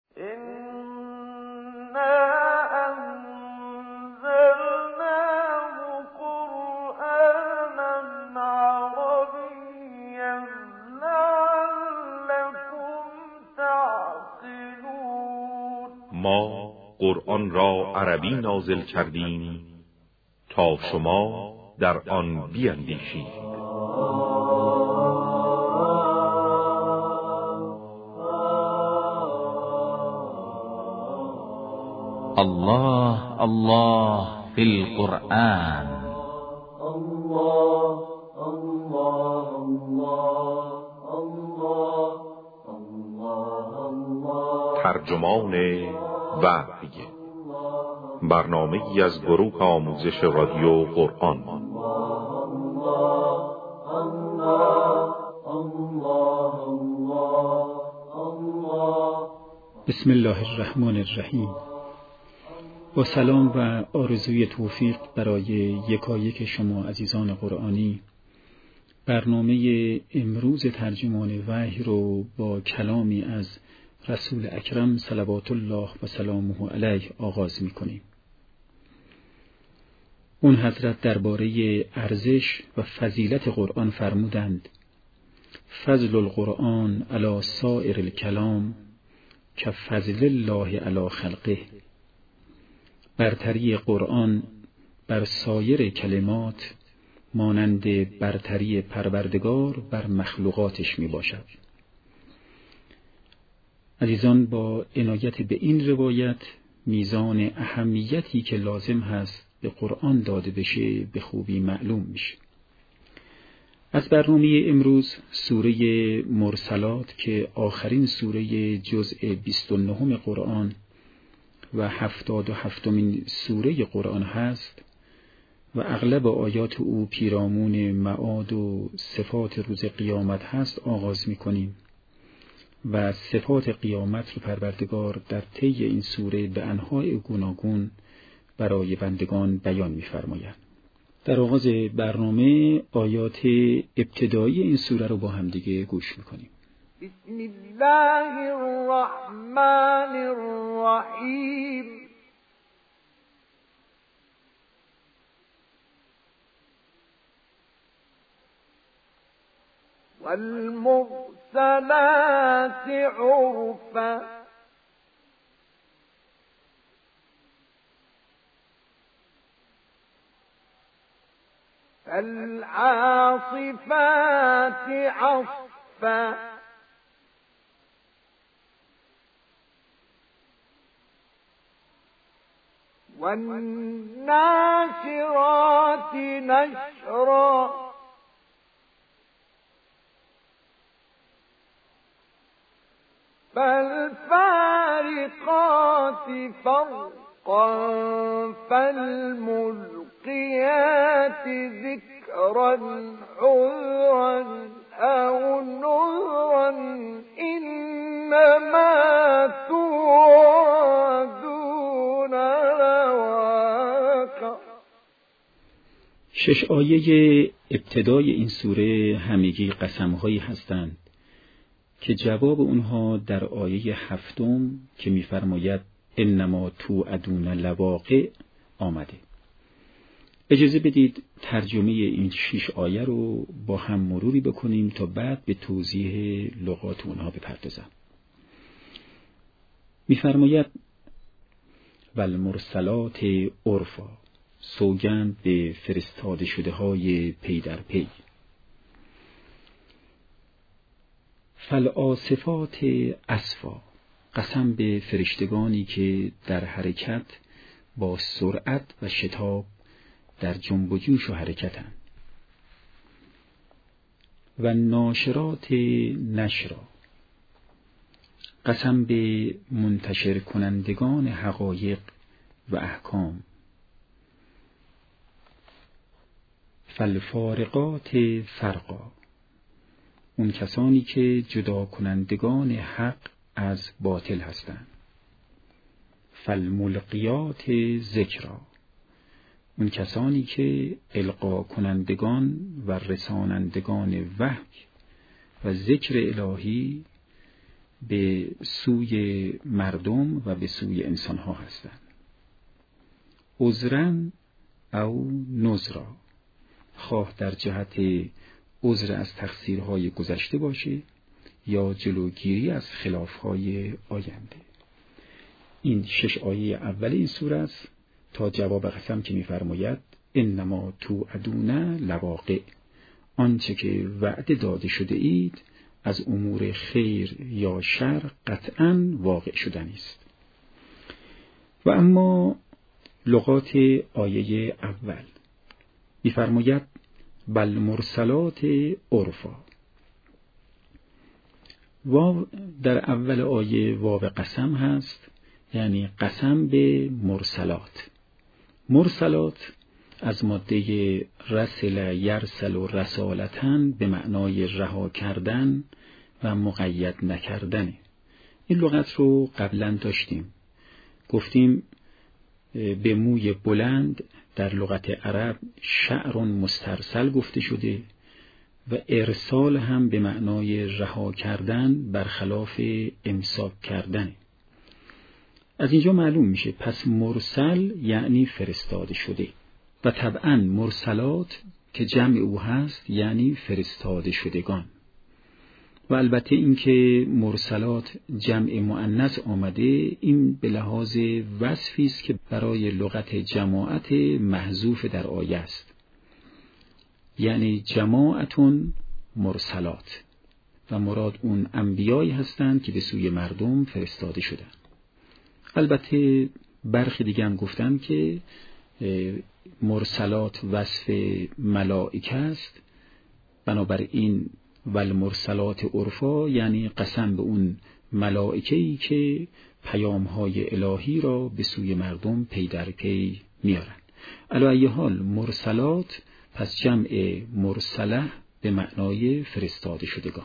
ما قرآن را عربی نازل کردیم تا شما در آن بیندیشید. الله الله فی القرآن. الله الله الله الله. ترجمان وحی، برنامه‌ای از گروه آموزش رادیو قرآن. بسم الله الرحمن الرحیم. با سلام و آرزوی توفیق برای یکایک شما عزیزان قرآنی، برنامه امروز ترجمان وحی رو با کلامی از رسول اکرم صلوات الله و سلامه علیه آغاز می‌کنیم. اون حضرت درباره ارزش و فضیلت قرآن فرمودند: فضل القرآن علی سائر الکلام کفضل الله علی خلقه. برتری قرآن بر سایر کلمات مانند برتری پروردگار بر مخلوقاتش می باشد. عزیزان، با عنایت به این روایت میزان اهمیتی که لازم هست به قرآن داده بشه به خوبی معلوم میشه. از برنامه امروز سوره مرسلات که آخرین سوره جزء 29 قرآن و 77مین سوره قرآن هست و اغلب آیات او پیرامون معاد و صفات روز قیامت هست آغاز می‌کنیم و صفات قیامت رو پروردگار در طی این سوره به انواع گوناگون برای بندگان بیان می‌فرماید. در آغاز برنامه آیات ابتدایی این سوره رو با هم دیگه گوش می‌کنیم. بسم الله الرحمن الرحیم. والمرسلات عرفا فالعاصفات عصفا والناشرات نشرا فالفارقات فرقا فالملقيات ذكرا عذرا أو نذرا إنما توعدون لواقع. 6 آیه ابتدای این سوره همگی قسم‌هایی هستند که جواب اونها در آیه 7 که می‌فرماید انما توعدون لواقع آمده. اجازه بدید ترجمه این 6 آیه رو با هم مروری بکنیم تا بعد به توضیح لغات اونها بپردازم. می‌فرماید والمرسلات عرفا، سوگند به فرستاده شده های پی در پی. فالعاصفات عصفا، قسم به فرشتگانی که در حرکت با سرعت و شتاب در جنب و جوش و حرکتند. و ناشرات نشرا، قسم به منتشر کنندگان حقایق و احکام. فالفارقات فرقا، اون کسانی که جدا کنندگان حق از باطل هستند. فالملقیات ذکرا، اون کسانی که القا کنندگان و رسانندگان وحی و ذکر الهی به سوی مردم و به سوی انسانها هستند. عذرا او نذرا، خواه در جهت عذر از تقصیرهای گذشته باشه یا جلوگیری از خلافهای آینده. این 6 آیه اول این سوره است تا جواب قسم که می‌فرماید انما توعدون لواقع، آنچه که وعده داده شده اید از امور خیر یا شر قطعاً واقع شدنی است. و اما لغات آیه اول می‌فرماید بل مرسلات عرفا. واو در اول آیه واو قسم هست، یعنی قسم به مرسلات. مرسلات از ماده رسل یرسل و رسالتن به معنای رها کردن و مقید نکردنه. این لغت رو قبلا داشتیم، گفتیم به موی بلند در لغت عرب شعر مسترسل گفته شده و ارسال هم به معنای رها کردن برخلاف امساک کردن. از اینجا معلوم میشه پس مرسل یعنی فرستاده شده و طبعا مرسلات که جمع او هست یعنی فرستاده شدگان. و البته اینکه مرسلات جمع مؤنث آمده این به لحاظ وصفی است که برای لغت جماعت محذوف در آیه است، یعنی جماعتون مرسلات و مراد اون انبیایی هستند که به سوی مردم فرستاده شدند. البته برخی دیگه هم گفتن که مرسلات وصف ملائکه است، بنابراین والمرسلات عرفا یعنی قسم به اون ملائکه‌ای که پیام‌های الهی را به سوی مردم پی در پی میارن. علی ای حال مرسلات پس جمع مرسله به معنای فرستاده شدگان.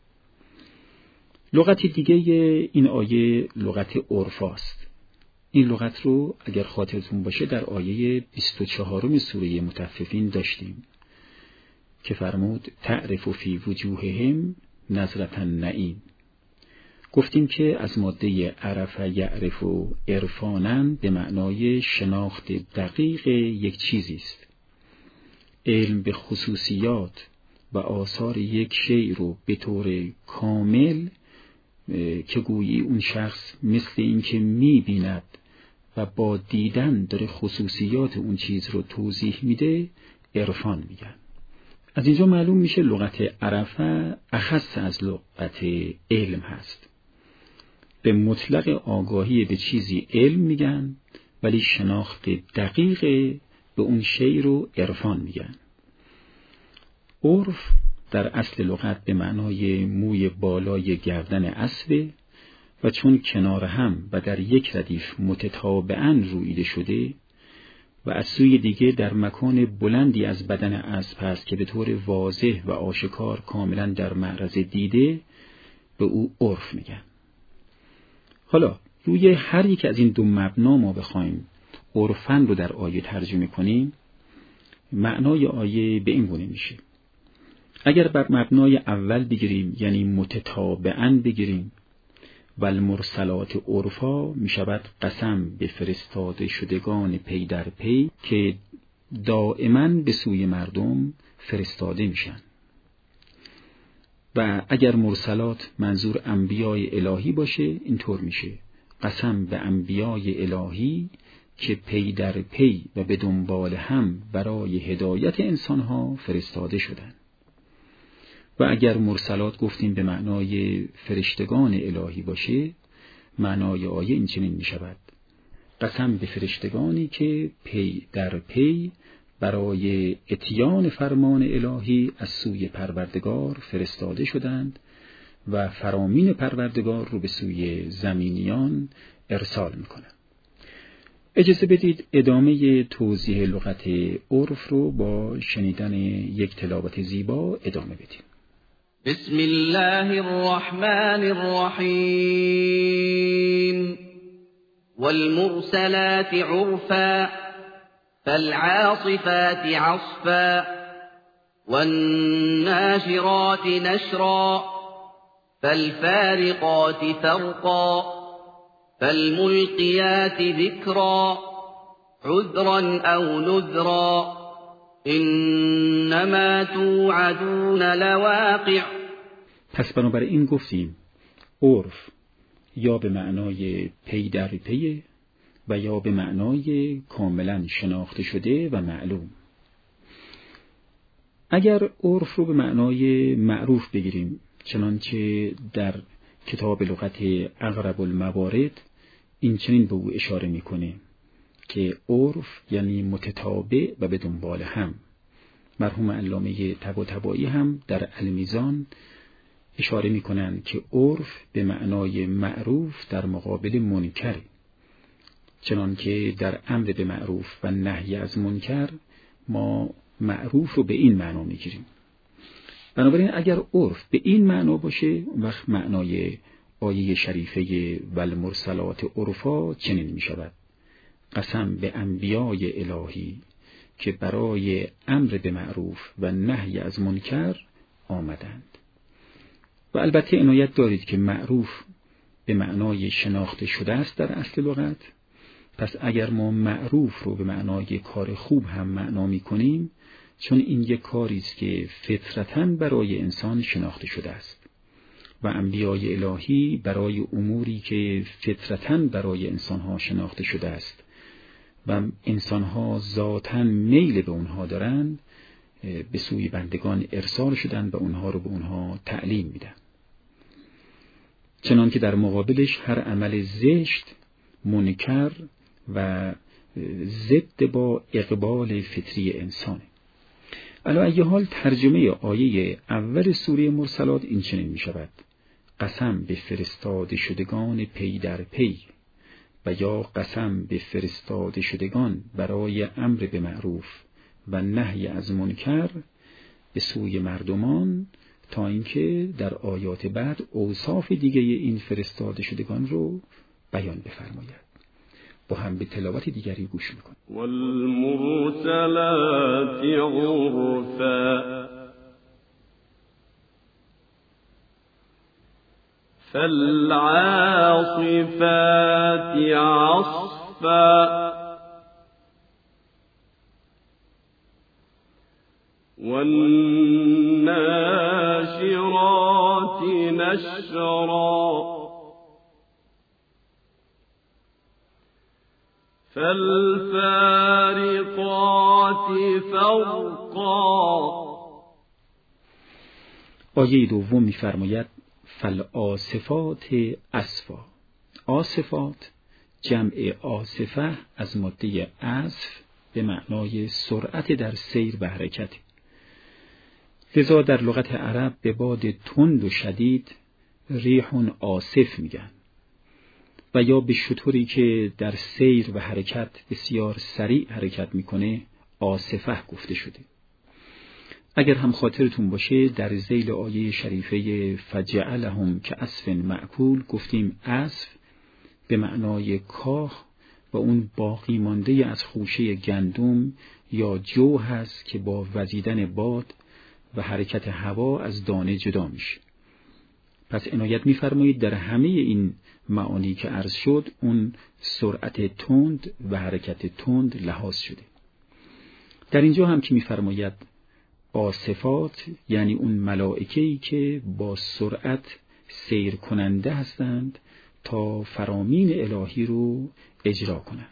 لغت دیگه این آیه لغت عرفاست. این لغت رو اگر خاطرتون باشه در آیه 24 سوره مطففین داشتیم که فرمود تعرف فی وجوههم نظرة النعیم. گفتیم که از ماده عرف یعرف و عرفانن به معنای شناخت دقیق یک چیزی است. علم به خصوصیات و آثار یک شیء رو به طور کامل که گویی اون شخص مثل این که می‌بیند و با دیدن داره خصوصیات اون چیز رو توضیح میده عرفان میگن. از اینجا معلوم میشه لغت عرفه اخص از لغت علم هست. به مطلق آگاهی به چیزی علم میگن ولی شناخت دقیق به اون شی رو عرفان میگن. عرف در اصل لغت به معنای موی بالای گردن اسب و چون کنار هم و در یک ردیف متتابعاً رویده شده و از سوی دیگه در مکان بلندی از بدن اسب هست که به طور واضح و آشکار کاملا در معرض دیده، به او عرف میگن. حالا روی هر یک از این دو مبنا ما بخوایم عرفن رو در آیه ترجمه کنیم، معنای آیه به این گونه میشه. اگر بر مبنای اول بگیریم یعنی متتابعاً بگیریم والمرسلات عرفا می شود قسم به فرستاده شدگان پی در پی که دائما به سوی مردم فرستاده میشن. و اگر مرسلات منظور انبیای الهی باشه اینطور میشه قسم به انبیای الهی که پی در پی و به دنبال هم برای هدایت انسانها فرستاده شدن. و اگر مرسلات گفتیم به معنای فرشتگان الهی باشه، معنای آیه این چنین می شود قسم به فرشتگانی که پی در پی برای اتیان فرمان الهی از سوی پروردگار فرستاده شدند و فرامین پروردگار رو به سوی زمینیان ارسال می کنند. اجازه بدید ادامه توضیح لغت عرف رو با شنیدن یک تلاوت زیبا ادامه بدیم. بسم الله الرحمن الرحیم والمرسلات عرفا فالعاصفات عصفا والناشرات نشرا فالفارقات فرقا فالملقيات ذكرا عذرا أو نذرا إنما توعدون لواقع. پس بنابراین گفتیم عرف یا به معنای پی در پی و یا به معنای کاملا شناخته شده و معلوم. اگر عرف رو به معنای معروف بگیریم، چنانچه در کتاب لغت اقرب الموارد این چنین به او اشاره میکنه که عرف یعنی متتابع و به دنبال هم. مرحوم علامه طباطبایی هم در المیزان اشاره میکنند که عرف به معنای معروف در مقابل منکر، چنانکه در امر به معروف و نهی از منکر ما معروف رو به این معنا میگیریم. بنابراین اگر عرف به این معنا باشه، وقت معنای آیه شریفه والمرسلات عرفا چنین می شود: قسم به انبیای الهی که برای امر به معروف و نهی از منکر آمدند. و البته عنایت دارید که معروف به معنای شناخته شده است در اصل لغت. پس اگر ما معروف رو به معنای کار خوب هم معنا می کنیم، چون این یک کاری است که فطرتاً برای انسان شناخته شده است و انبیای الهی برای اموری که فطرتاً برای انسانها شناخته شده است و انسانها ذاتاً میل به اونها دارند، به سوی بندگان ارسال شدند و اونها رو به اونها تعلیم میدن. چنان که در مقابلش هر عمل زشت، منکر و ضد با اقبال فطری انسانه. علی ای حال ترجمه آیه اول سوره مرسلات این چنین می شود: قسم به فرستاده شدگان پی در پی، و یا قسم به فرستاده شدگان برای امر به معروف و نهی از منکر به سوی مردمان، تا اینکه در آیات بعد اوصاف دیگه این فرستاده شدگان رو بیان بفرماید. با هم به تلاوت دیگری گوش میکنیم. والمرسلات عرفا فالعاصفات عصفا والناشرات نشرا فالفارقات فرقا. آیه دوم می‌فرماید فالعاصفات عصفا. عاصفات جمع عاصفه از ماده عصف به معنای سرعت در سیر و حرکت. لذا در لغت عرب به باد تند و شدید ریح عاصف میگن، و یا به شتری که در سیر و حرکت بسیار سریع حرکت میکنه عاصفه گفته شده. اگر هم خاطرتون باشه در ذیل آیه شریفه فجعلهم کعصف مأکول گفتیم عصف به معنای کاه و اون باقی مانده از خوشه گندم یا جو هست که با وزیدن باد و حرکت هوا از دانه جدا میشه. پس عنایت می‌فرمایید در همه این معانی که عرض شد اون سرعت تند و حرکت تند لحاظ شده. در اینجا هم که می‌فرماید عاصفات یعنی اون ملائکه‌ای که با سرعت سیر کننده هستند تا فرامین الهی رو اجرا کنند.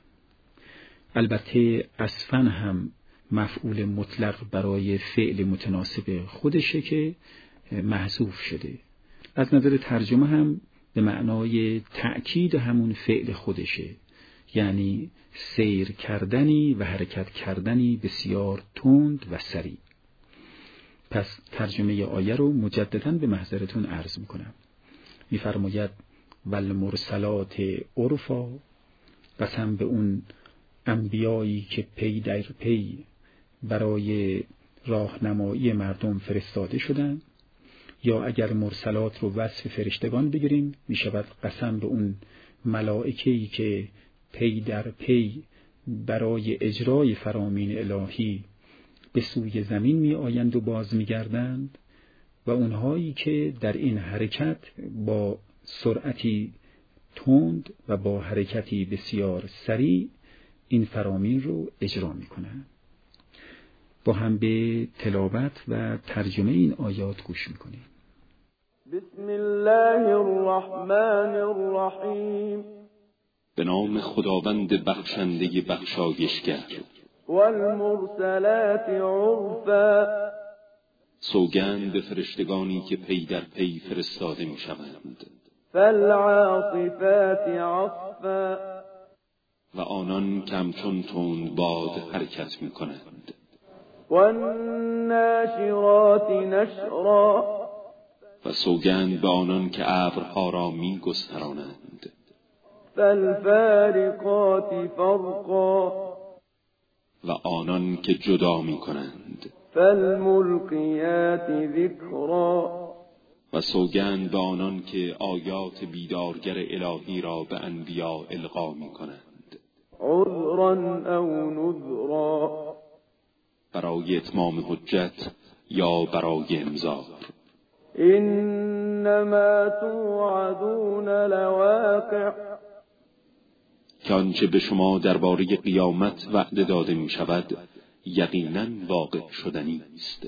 البته عصفاً هم مفعول مطلق برای فعل متناسب خودشه که محذوف شده. از نظر ترجمه هم به معنای تأکید همون فعل خودشه، یعنی سیر کردنی و حرکت کردنی بسیار تند و سریع. پس ترجمه آیه رو مجدداً به محضرتون عرض میکنم. میفرماید والمرسلات عرفا، قسم به اون انبیایی که پی در پی برای راهنمایی مردم فرستاده شدن، یا اگر مرسلات رو وصف فرشتگان بگیریم می شود قسم به اون ملائکه‌ای که پی در پی برای اجرای فرامین الهی به سوی زمین می آیند و باز می گردند، و اونهایی که در این حرکت با سرعتی تند و با حرکتی بسیار سریع این فرامین رو اجرا میکنن. با هم به تلاوت و ترجمه این آیات گوش میکنیم. بسم الله الرحمن الرحیم. به نام خداوند بخشنده بخشایشگر. والمرسلات عرفا. سوگند به فرشتگانی که پی در پی فرستاده می شوند. فالعاصفات عصفا. و آنان که همچون تند باد حرکت می کنند. والناشرات نشرا. و سوگند به آنان که ابرها را می گسترانند. فالفارقات فرقا. و آنان که جدا می کنند. فالملقیات ذکرا. و سوگند به آنان که آیات بیدارگر الهی را به انبیا القا می کنند. عذرا او نذرا. برای اتمام حجت یا برای انذار. انما توعدون لواقع. که آنچه به شما درباره قیامت وعده داده می شود یقیناً واقع شدنی است.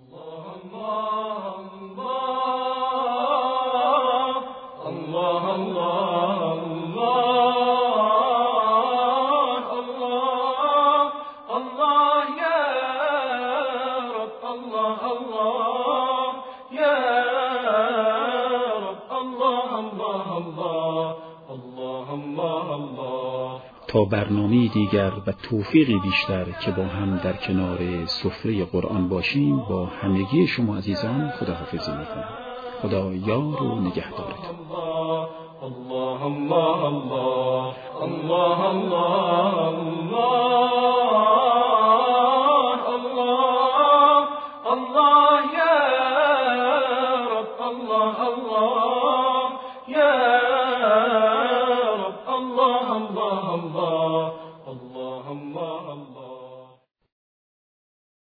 تا برنامه دیگر و توفیقی بیشتر که با هم در کنار سفره قرآن باشیم، با همگی شما عزیزان خداحافظی میکنم. خدا یار و نگهدارتون. الله الله الله الله الله الله الله یا رب الله الله یا رب الله الله الله